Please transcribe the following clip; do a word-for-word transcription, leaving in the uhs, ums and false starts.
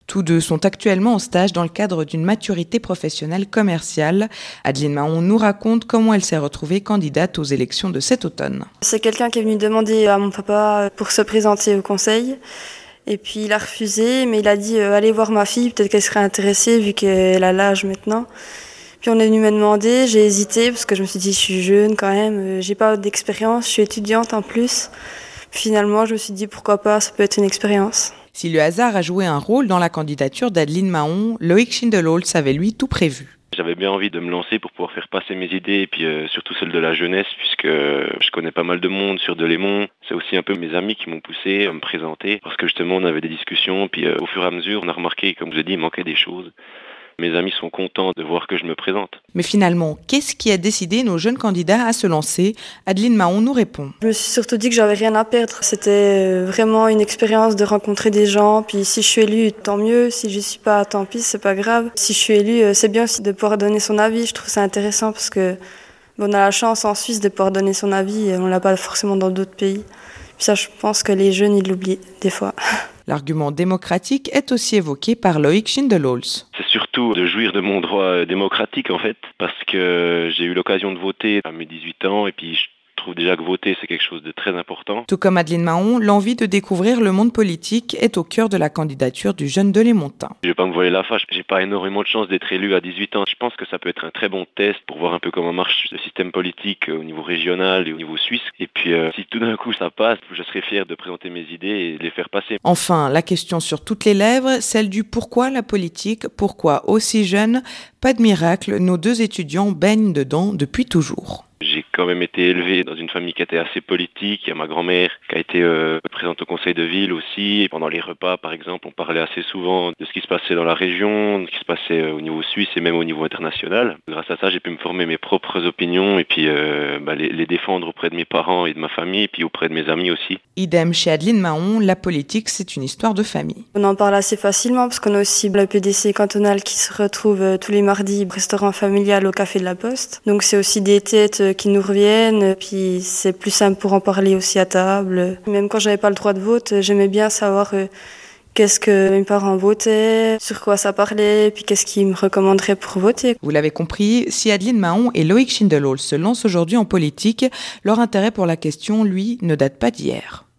Tous deux sont actuellement en stage dans le cadre d'une maturité professionnelle commerciale. Adeline Mahon nous raconte comment elle s'est retrouvée candidate aux élections de cet automne. C'est quelqu'un qui est venu demander à mon papa pour se présenter au conseil. Et puis il a refusé, mais il a dit euh, allez voir ma fille, peut-être qu'elle serait intéressée vu qu'elle a l'âge maintenant. Puis on est venu me demander, j'ai hésité parce que je me suis dit je suis jeune quand même, euh, j'ai pas d'expérience, je suis étudiante en plus. Finalement je me suis dit pourquoi pas, ça peut être une expérience. Si le hasard a joué un rôle dans la candidature d'Adeline Mahon, Loïc Schindelholz avait lui tout prévu. J'avais bien envie de me lancer pour pouvoir faire passer mes idées et puis euh, surtout celles de la jeunesse puisque je connais pas mal de monde sur Delémont. C'est aussi un peu mes amis qui m'ont poussé à me présenter parce que justement on avait des discussions puis euh, au fur et à mesure on a remarqué, comme je l'ai dit, il manquait des choses. Mes amis sont contents de voir que je me présente. Mais finalement, qu'est-ce qui a décidé nos jeunes candidats à se lancer? Adeline Mahon nous répond. Je me suis surtout dit que j'avais rien à perdre. C'était vraiment une expérience de rencontrer des gens. Puis si je suis élue, tant mieux. Si je suis pas, tant pis, c'est pas grave. Si je suis élue, c'est bien aussi de pouvoir donner son avis. Je trouve ça intéressant parce que bon, on a la chance en Suisse de pouvoir donner son avis. On l'a pas forcément dans d'autres pays. Puis ça, je pense que les jeunes, ils l'oublient des fois. L'argument démocratique est aussi évoqué par Loïc Schindelholz. C'est surtout de jouir de mon droit démocratique en fait, parce que j'ai eu l'occasion de voter à mes dix-huit ans et puis je trouve déjà que voter c'est quelque chose de très important. Tout comme Adeline Mahon, l'envie de découvrir le monde politique est au cœur de la candidature du jeune Delémontain. Je vais pas me voiler la face, j'ai pas énormément de chance d'être élu à dix-huit ans. Je pense que ça peut être un très bon test pour voir un peu comment marche le système politique au niveau régional et au niveau suisse. Et puis euh, si tout d'un coup ça passe, je serai fier de présenter mes idées et de les faire passer. Enfin, la question sur toutes les lèvres, celle du pourquoi la politique, pourquoi aussi jeune? Pas de miracle, nos deux étudiants baignent dedans depuis toujours. J'ai quand même été élevé dans une famille qui était assez politique. Il y a ma grand-mère qui a été euh, présente au conseil de ville aussi. Et pendant les repas, par exemple, on parlait assez souvent de ce qui se passait dans la région, de ce qui se passait au niveau suisse et même au niveau international. Grâce à ça, j'ai pu me former mes propres opinions et puis euh, bah, les, les défendre auprès de mes parents et de ma famille et puis auprès de mes amis aussi. Idem chez Adeline Mahon, la politique, c'est une histoire de famille. On en parle assez facilement parce qu'on a aussi la P D C cantonale qui se retrouve euh, tous les mardis au restaurant familial au Café de la Poste. Donc c'est aussi des têtes qui nous reviennent, puis c'est plus simple pour en parler aussi à table. Même quand j'avais pas le droit de vote, j'aimais bien savoir euh, qu'est-ce que mes parents votaient, sur quoi ça parlait, puis qu'est-ce qu'ils me recommanderaient pour voter. Vous l'avez compris, si Adeline Mahon et Loïc Schindelholz se lancent aujourd'hui en politique, leur intérêt pour la question, lui, ne date pas d'hier.